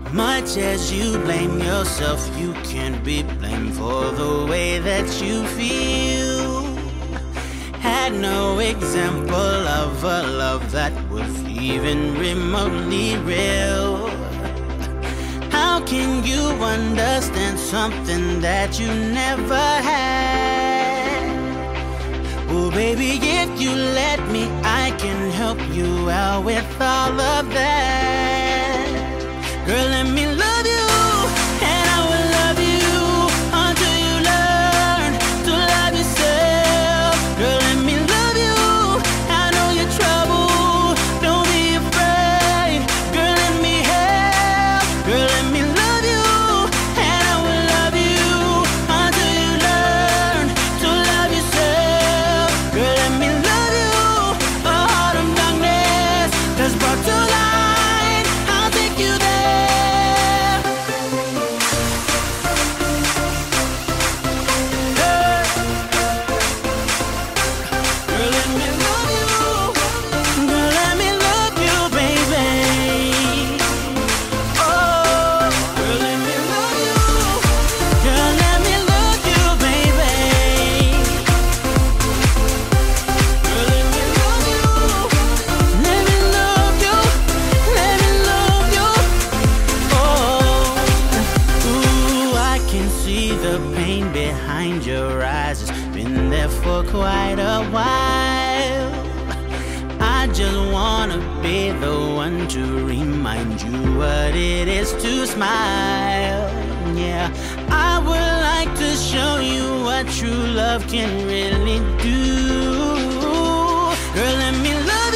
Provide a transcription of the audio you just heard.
Much as you blame yourself, you can't be blamed for the way that you feel. Had no example of a love that was even remotely real. How can you understand something that you never had? Oh baby, if you let me, I can help you out with all of that. Girl, let me love you, and I will love you until you learn to love yourself. Girl, let me love you, I know you're trouble, don't be afraid. Girl, let me help. Girl, let me love you, and I will love you until you learn to love yourself. Girl, let me love you, a heart of darkness that's brought to light. I'll take you there. Behind your eyes, it's been there for quite a while. I just wanna be the one to remind you what it is to smile. Yeah, I would like to show you what true love can really do. Girl, let me love